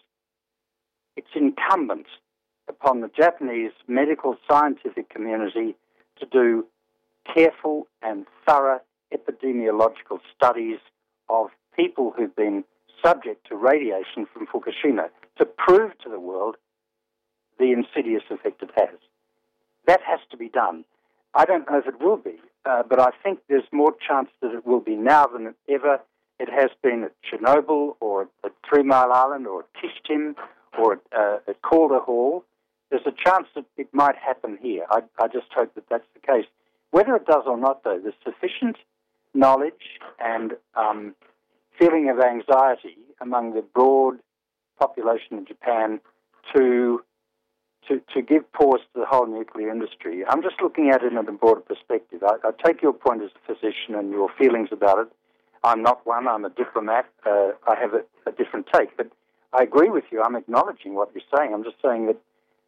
it's incumbent upon the Japanese medical scientific community to do careful and thorough epidemiological studies of people who've been subject to radiation from Fukushima to prove to the world the insidious effect it has. That has to be done. I don't know if it will be, but I think there's more chance that it will be now than ever it has been at Chernobyl or at 3 Mile Island or at Kishtim or at Calder Hall. There's a chance that it might happen here. I just hope that that's the case. Whether it does or not, though, there's sufficient knowledge and feeling of anxiety among the broad population of Japan to give pause to the whole nuclear industry. I'm just looking at it in a broader perspective. I take your point as a physician and your feelings about it. I'm not one. I'm a diplomat. I have a different take. But I agree with you. I'm acknowledging what you're saying. I'm just saying that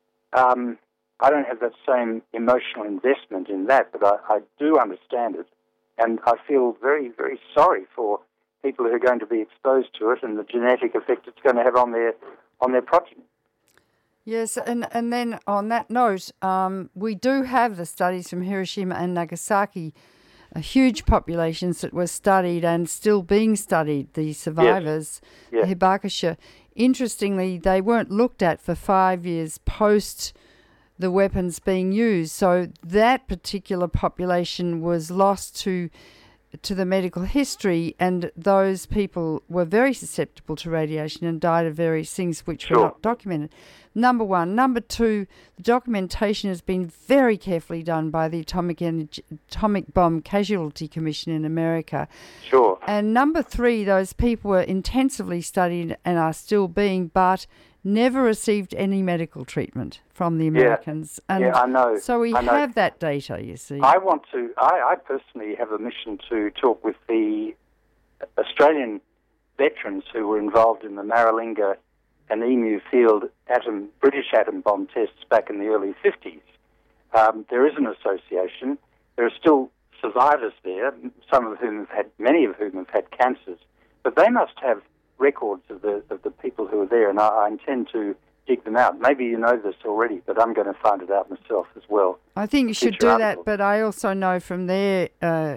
I don't have that same emotional investment in that, but I do understand it. And I feel very, very sorry for people who are going to be exposed to it and the genetic effect it's going to have on their progeny. Yes, and then on that note, we do have the studies from Hiroshima and Nagasaki, huge populations that were studied and still being studied, the survivors, the Hibakusha. Interestingly, they weren't looked at for 5 years post the weapons being used. So that particular population was lost to the medical history, and those people were very susceptible to radiation and died of various things which were not documented. Number one. Number two, the documentation has been very carefully done by the Atomic Bomb Casualty Commission in America. Sure. And number three, those people were intensively studied and are still being, but never received any medical treatment from the Americans. And I know. So we have that data, you see. I personally have a mission to talk with the Australian veterans who were involved in the Maralinga and Emu Field British atom bomb tests back in the early 50s. There is an association. There are still survivors there, many of whom have had cancers, but they must have records of the people who are there, and I intend to dig them out. Maybe you know this already, but I'm going to find it out myself as well. I think you should do that, but I also know from their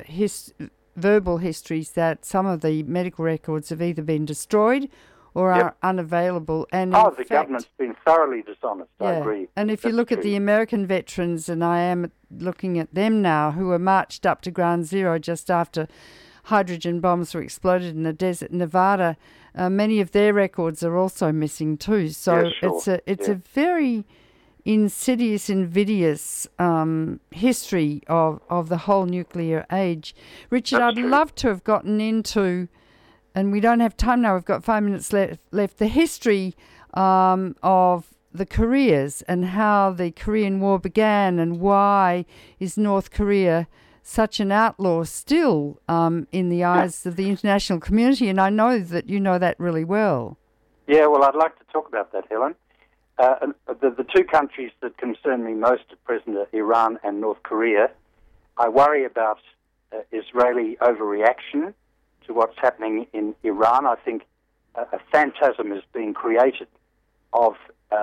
verbal histories that some of the medical records have either been destroyed or are unavailable. And the government's been thoroughly dishonest, I agree. And if you look at the American veterans, and I am looking at them now, who were marched up to Ground Zero just after hydrogen bombs were exploded in the desert in Nevada, many of their records are also missing too. So it's a very insidious, invidious history of the whole nuclear age. Richard, I'd love to have gotten into, and we don't have time now, we've got 5 minutes left, the history of the Koreas and how the Korean War began, and why is North Korea such an outlaw still in the eyes of the international community. And I know that you know that really well. Yeah, well, I'd like to talk about that, Helen. The two countries that concern me most at present are Iran and North Korea. I worry about Israeli overreaction to what's happening in Iran. I think a phantasm is being created of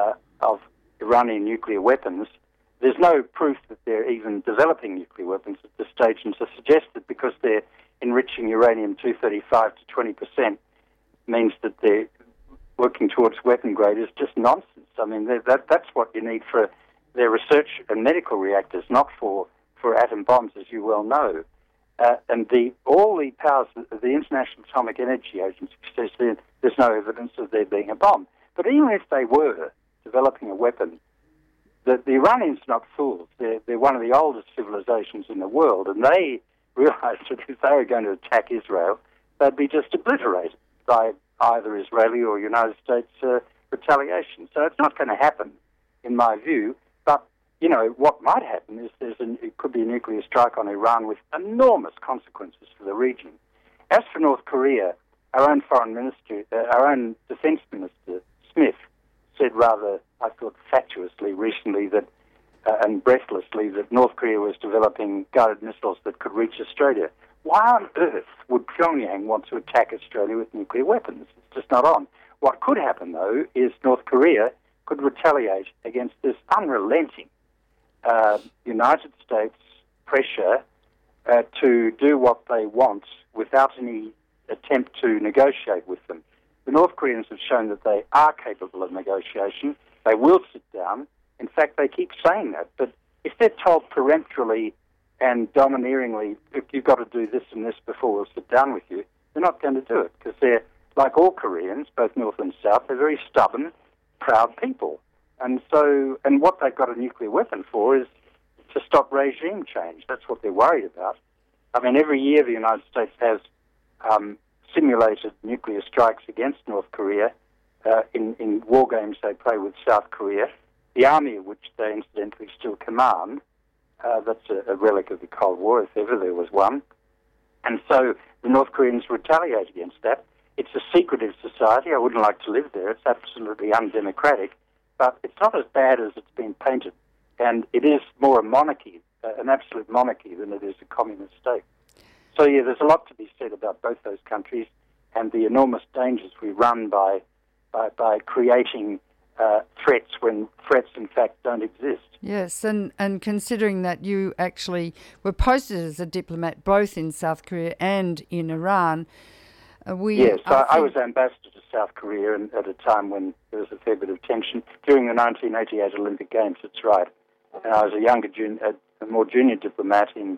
Iranian nuclear weapons. There's no proof that they're even developing nuclear weapons at this stage, and to suggest that because they're enriching uranium-235 to 20% means that they're working towards weapon grade is just nonsense. I mean, that's what you need for their research and medical reactors, not for atom bombs, as you well know. And all the powers, the International Atomic Energy Agency says there's no evidence of there being a bomb. But even if they were developing a weapon, the Iranians are not fools. They're one of the oldest civilizations in the world, and they realized that if they were going to attack Israel, they'd be just obliterated by either Israeli or United States retaliation. So it's not going to happen, in my view. But, you know, what might happen is it could be a nuclear strike on Iran with enormous consequences for the region. As for North Korea, our own foreign minister, our own defense minister, Smith, said rather, I thought, fatuously recently that, and breathlessly, that North Korea was developing guided missiles that could reach Australia. Why on earth would Pyongyang want to attack Australia with nuclear weapons? It's just not on. What could happen, though, is North Korea could retaliate against this unrelenting United States pressure to do what they want without any attempt to negotiate with them. The North Koreans have shown that they are capable of negotiation. They will sit down. In fact, they keep saying that. But if they're told peremptorily and domineeringly, you've got to do this and this before we'll sit down with you, they're not going to do it, because they're, like all Koreans, both North and South, they're very stubborn, proud people. And what they've got a nuclear weapon for is to stop regime change. That's what they're worried about. I mean, every year the United States has simulated nuclear strikes against North Korea in war games they play with South Korea, the army of which they incidentally still command. That's a relic of the Cold War, if ever there was one. And so the North Koreans retaliate against that. It's a secretive society. I wouldn't like to live there. It's absolutely undemocratic. But it's not as bad as it's been painted. And it is more a monarchy, an absolute monarchy, than it is a communist state. So, yeah, there's a lot to be said about both those countries and the enormous dangers we run by creating threats when threats, in fact, don't exist. Yes, and considering that you actually were posted as a diplomat both in South Korea and in Iran, I was ambassador to South Korea at a time when there was a fair bit of tension. During the 1988 Olympic Games, that's right. And I was a more junior diplomat in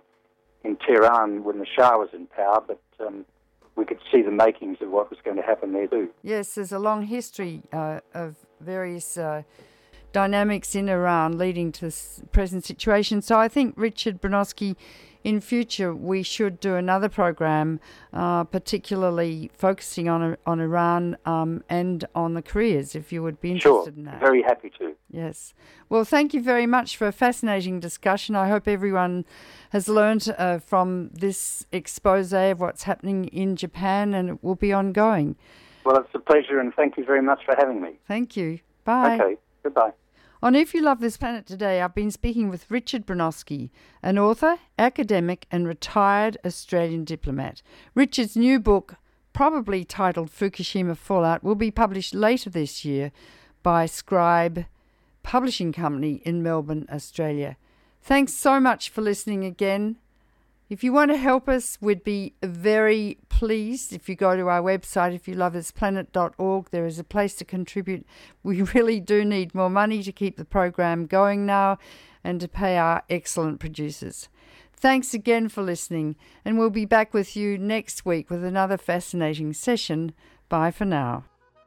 Tehran when the Shah was in power, but we could see the makings of what was going to happen there too. Yes, there's a long history of various dynamics in Iran leading to this present situation. So I think, Richard Broinowski, in future we should do another program particularly focusing on Iran and on the Koreas, if you would be interested in that. Sure, very happy to. Yes. Well, thank you very much for a fascinating discussion. I hope everyone has learned from this expose of what's happening in Japan, and it will be ongoing. Well, it's a pleasure, and thank you very much for having me. Thank you. Bye. Okay, goodbye. On If You Love This Planet today, I've been speaking with Richard Broinowski, an author, academic and retired Australian diplomat. Richard's new book, probably titled Fukushima Fallout, will be published later this year by Scribe Publishing Company in Melbourne, Australia. Thanks so much for listening again. If you want to help us, we'd be very pleased if you go to our website, ifyoulovethisplanet.org. There is a place to contribute. We really do need more money to keep the program going now and to pay our excellent producers. Thanks again for listening, and we'll be back with you next week with another fascinating session. Bye for now.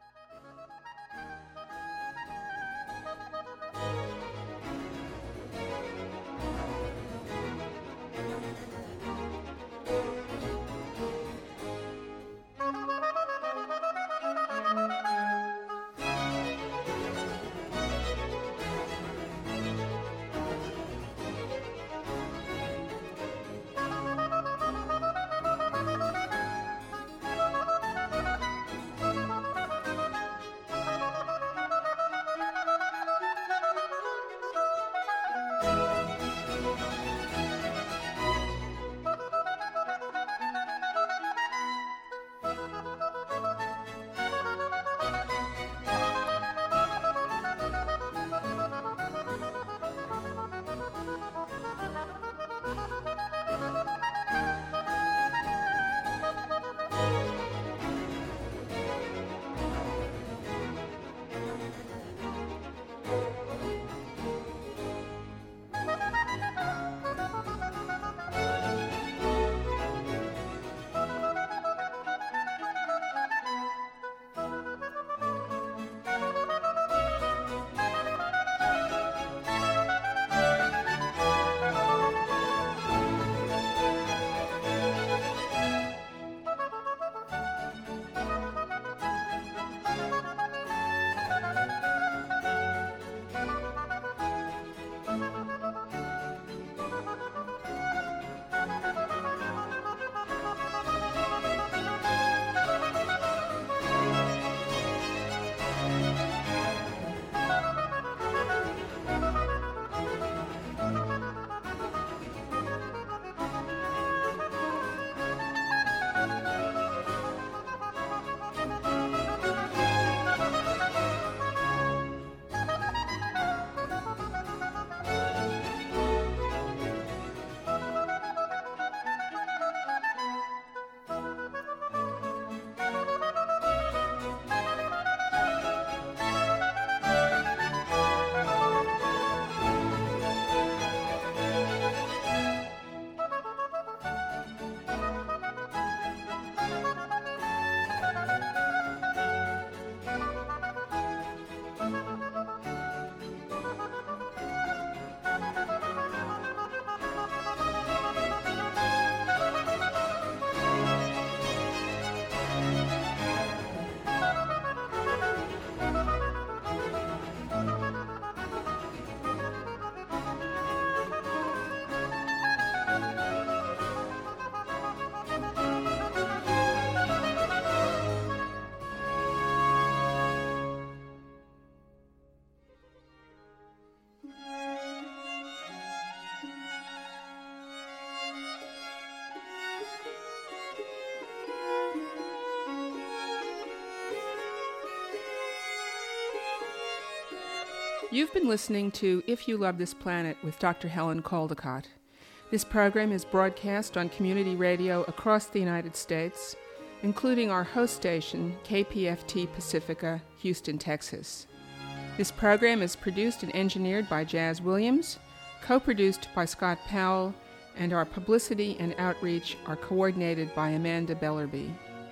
You've been listening to If You Love This Planet with Dr. Helen Caldicott. This program is broadcast on community radio across the United States, including our host station, KPFT Pacifica, Houston, Texas. This program is produced and engineered by Jazz Williams, co-produced by Scott Powell, and our publicity and outreach are coordinated by Amanda Bellerby.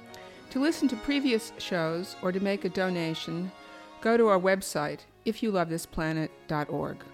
To listen to previous shows or to make a donation, go to our website, ifyoulovethisplanet.org.